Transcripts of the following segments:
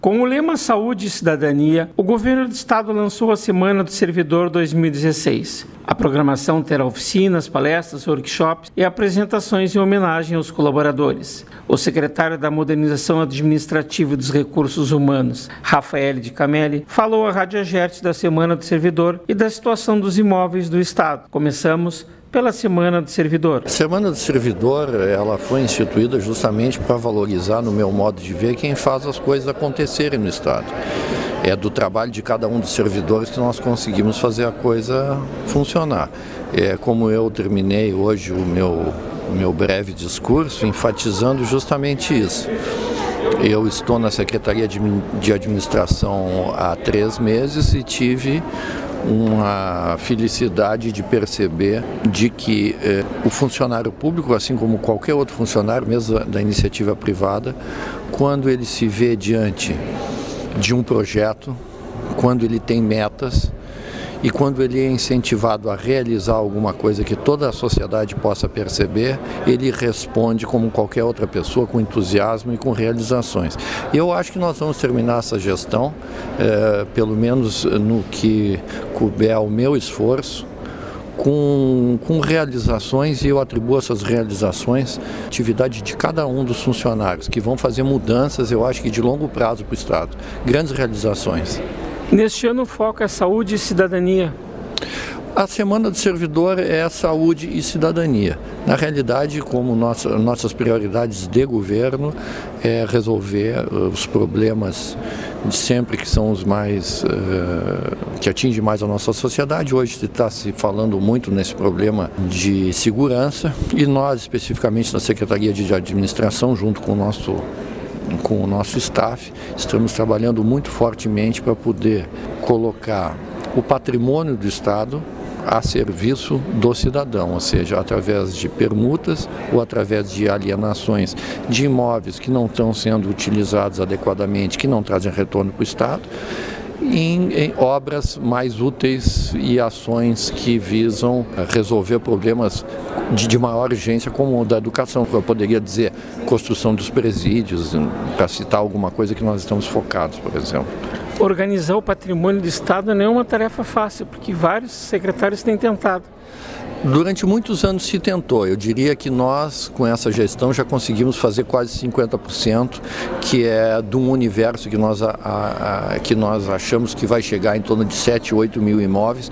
Com o lema Saúde e Cidadania, o governo do estado lançou a Semana do Servidor 2016. A programação terá oficinas, palestras, workshops e apresentações em homenagem aos colaboradores. O secretário da Modernização Administrativa e dos Recursos Humanos, Rafael de Camelli, falou à Rádio Agerte da Semana do Servidor e da situação dos imóveis do estado. Começamos pela Semana do Servidor. A Semana do Servidor, ela foi instituída justamente para valorizar, no meu modo de ver, quem faz as coisas acontecerem no estado. É do trabalho de cada um dos servidores que nós conseguimos fazer a coisa funcionar. É como eu terminei hoje o meu breve discurso, enfatizando justamente isso. Eu estou na Secretaria de Administração há 3 meses e tive uma felicidade de perceber de que o funcionário público, assim como qualquer outro funcionário, mesmo da iniciativa privada, quando ele se vê diante de um projeto, quando ele tem metas e quando ele é incentivado a realizar alguma coisa que toda a sociedade possa perceber, ele responde como qualquer outra pessoa, com entusiasmo e com realizações. E eu acho que nós vamos terminar essa gestão, pelo menos no que couber ao meu esforço, com realizações, e eu atribuo essas realizações à atividade de cada um dos funcionários, que vão fazer mudanças, eu acho que de longo prazo para o Estado. Grandes realizações. Neste ano o foco é saúde e cidadania. A Semana do Servidor é saúde e cidadania. Na realidade, como nossas prioridades de governo é resolver os problemas de sempre, que são os mais, que atingem mais a nossa sociedade. Hoje está se falando muito nesse problema de segurança e nós, especificamente na Secretaria de Administração, junto com o nosso staff, estamos trabalhando muito fortemente para poder colocar o patrimônio do Estado a serviço do cidadão, ou seja, através de permutas ou através de alienações de imóveis que não estão sendo utilizados adequadamente, que não trazem retorno para o Estado, em obras mais úteis e ações que visam resolver problemas de maior urgência, como o da educação. Eu poderia dizer construção dos presídios, para citar alguma coisa que nós estamos focados, por exemplo. Organizar o patrimônio do Estado não é uma tarefa fácil, porque vários secretários têm tentado. Durante muitos anos se tentou. Eu diria que nós, com essa gestão, já conseguimos fazer quase 50%, que é de um universo que nós achamos que vai chegar em torno de 7, 8 mil imóveis.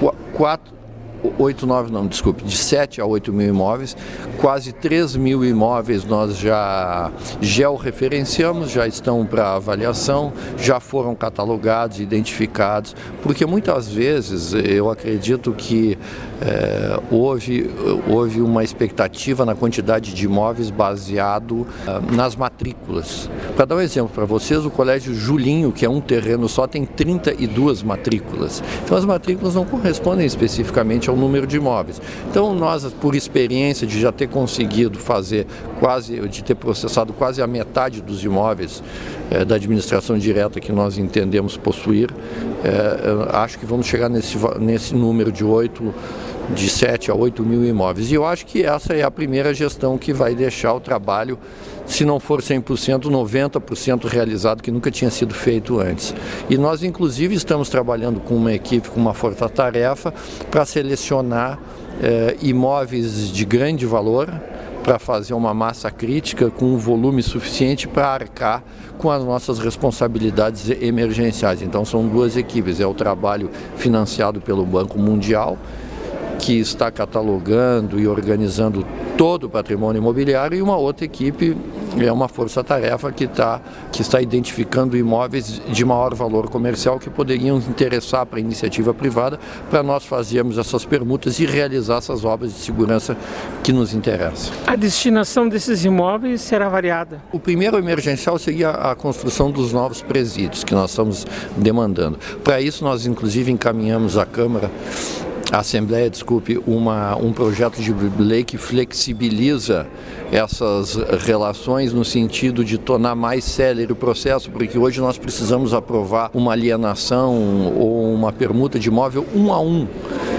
De 7 a 8 mil imóveis, quase 3 mil imóveis nós já georreferenciamos, já estão para avaliação, já foram catalogados, identificados, porque muitas vezes eu acredito que houve uma expectativa na quantidade de imóveis baseado nas matrículas. Para dar um exemplo para vocês, o Colégio Julinho, que é um terreno só, tem 32 matrículas. Então as matrículas não correspondem especificamente ao número de imóveis. Então nós, por experiência de já ter conseguido de ter processado quase a metade dos imóveis da administração direta que nós entendemos possuir, acho que vamos chegar nesse número de 7 a 8 mil imóveis. E eu acho que essa é a primeira gestão que vai deixar o trabalho, se não for 100%, 90% realizado, que nunca tinha sido feito antes. E nós, inclusive, estamos trabalhando com uma equipe, com uma força-tarefa, para selecionar imóveis de grande valor, para fazer uma massa crítica com um volume suficiente para arcar com as nossas responsabilidades emergenciais. Então são 2 equipes, é o trabalho financiado pelo Banco Mundial, que está catalogando e organizando todo o patrimônio imobiliário, e uma outra equipe, é uma força-tarefa que está identificando imóveis de maior valor comercial que poderiam interessar para a iniciativa privada, para nós fazermos essas permutas e realizar essas obras de segurança que nos interessam. A destinação desses imóveis será variada? O primeiro emergencial seria a construção dos novos presídios que nós estamos demandando. Para isso nós inclusive encaminhamos à Câmara, a Assembleia, um projeto de lei que flexibiliza essas relações no sentido de tornar mais célere o processo, porque hoje nós precisamos aprovar uma alienação ou uma permuta de imóvel 1 a 1.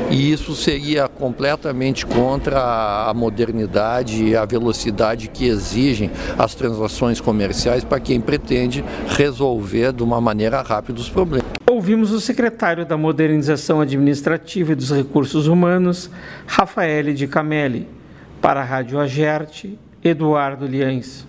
E isso seria completamente contra a modernidade e a velocidade que exigem as transações comerciais para quem pretende resolver de uma maneira rápida os problemas. Ouvimos o secretário da Modernização Administrativa e dos Recursos Humanos, Rafael de Camelli. Para a Rádio Agerte, Eduardo Liães.